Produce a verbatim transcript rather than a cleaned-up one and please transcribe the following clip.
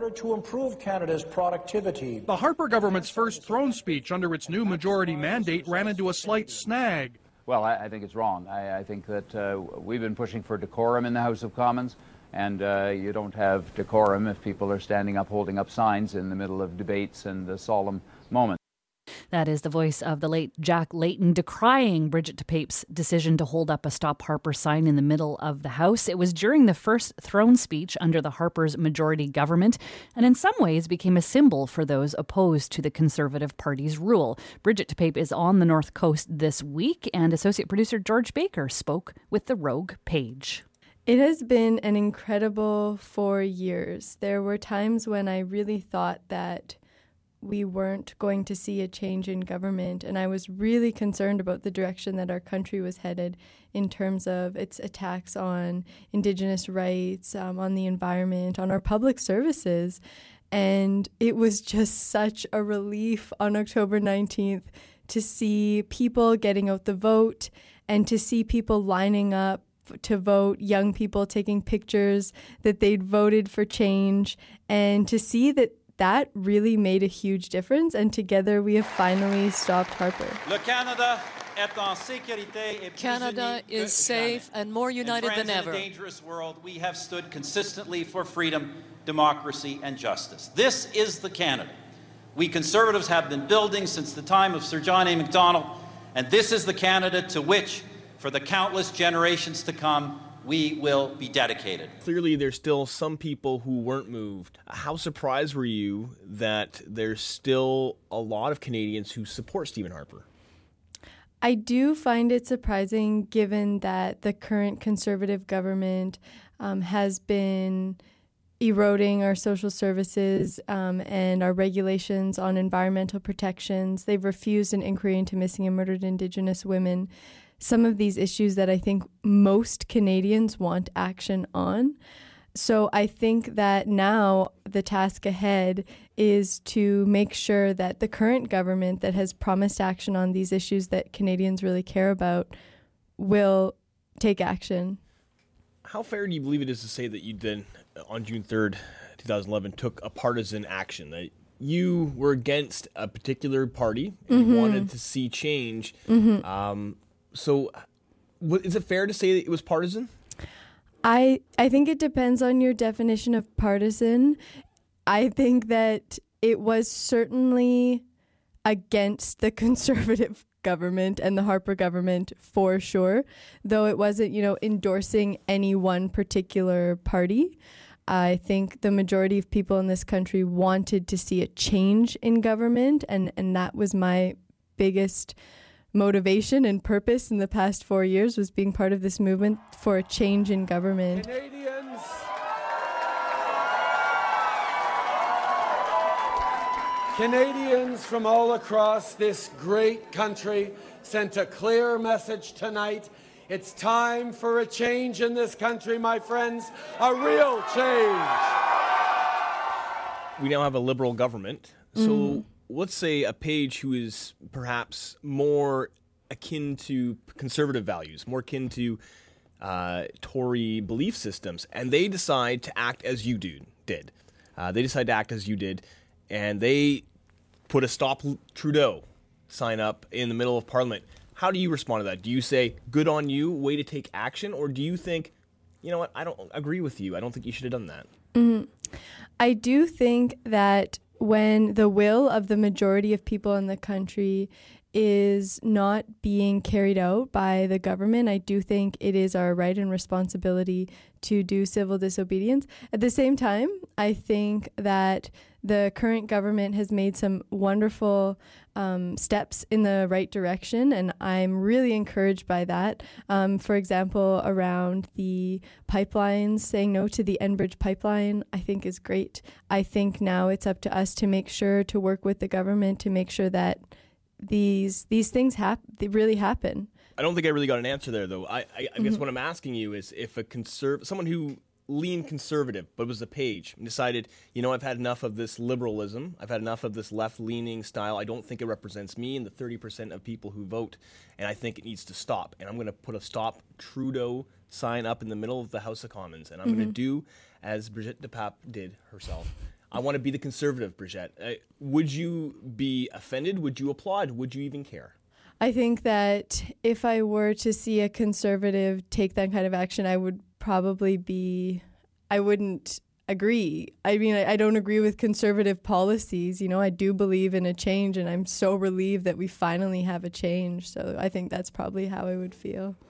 order to improve Canada's productivity. The Harper government's first throne speech under its new majority mandate ran into a slight snag. Well, I, I think it's wrong. I, I think that uh, we've been pushing for decorum in the House of Commons, and uh, you don't have decorum if people are standing up holding up signs in the middle of debates and a solemn moment. That is the voice of the late Jack Layton decrying Bridget DePape's decision to hold up a Stop Harper sign in the middle of the House. It was during the first throne speech under the Harper's majority government, and in some ways became a symbol for those opposed to the Conservative Party's rule. Bridget DePape is on the North Coast this week, and associate producer George Baker spoke with the Rogue Page. It has been an incredible four years. There were times when I really thought that we weren't going to see a change in government, and I was really concerned about the direction that our country was headed in terms of its attacks on Indigenous rights, um, on the environment, on our public services. And it was just such a relief on October nineteenth to see people getting out the vote and to see people lining up to vote, young people taking pictures that they'd voted for change, and to see that that really made a huge difference, and together we have finally stopped Harper. Canada is safe and more united than ever. In a dangerous world, we have stood consistently for freedom, democracy, and justice. This is the Canada we Conservatives have been building since the time of Sir John A. Macdonald, and this is the Canada to which, for the countless generations to come, we will be dedicated. Clearly, there's still some people who weren't moved. How surprised were you that there's still a lot of Canadians who support Stephen Harper? I do find it surprising, given that the current Conservative government um, has been eroding our social services um, and our regulations on environmental protections. They've refused an inquiry into missing and murdered Indigenous women. Some of these issues that I think most Canadians want action on. So I think that now the task ahead is to make sure that the current government that has promised action on these issues that Canadians really care about will take action. How fair do you believe it is to say that you then, on June third, twenty eleven, took a partisan action, that you were against a particular party and mm-hmm. you wanted to see change? Mm-hmm. Um, So is it fair to say that it was partisan? I I think it depends on your definition of partisan. I think that it was certainly against the Conservative government and the Harper government for sure, though it wasn't, you know, endorsing any one particular party. I think the majority of people in this country wanted to see a change in government, and, and that was my biggest motivation and purpose in the past four years, was being part of this movement for a change in government. Canadians, Canadians from all across this great country sent a clear message tonight. It's time for a change in this country, my friends, a real change. We now have a Liberal government, so Mm. let's say a Page who is perhaps more akin to Conservative values, more akin to uh, Tory belief systems, and they decide to act as you do, did. Uh, they decide to act as you did, and they put a Stop Trudeau sign up in the middle of Parliament. How do you respond to that? Do you say, good on you, way to take action, or do you think, you know what, I don't agree with you, I don't think you should have done that? Mm-hmm. I do think that when the will of the majority of people in the country is not being carried out by the government, I do think it is our right and responsibility to do civil disobedience. At the same time, I think that the current government has made some wonderful um, steps in the right direction, and I'm really encouraged by that. Um, for example, around the pipelines, saying no to the Enbridge pipeline, I think is great. I think now it's up to us to make sure to work with the government to make sure that these these things hap- they really happen. I don't think I really got an answer there, though. I, I, I mm-hmm. guess what I'm asking you is if a conserv- someone who leaned conservative but was a Page and decided, you know, I've had enough of this liberalism, I've had enough of this left-leaning style, I don't think it represents me and the thirty percent of people who vote, and I think it needs to stop. And I'm going to put a Stop Trudeau sign up in the middle of the House of Commons, and I'm mm-hmm. going to do as Brigitte DePape did herself. I want to be the conservative, Brigitte. Uh, would you be offended? Would you applaud? Would you even care? I think that if I were to see a conservative take that kind of action, I would probably be, I wouldn't agree. I mean, I, I don't agree with conservative policies. You know, I do believe in a change, and I'm so relieved that we finally have a change. So I think that's probably how I would feel.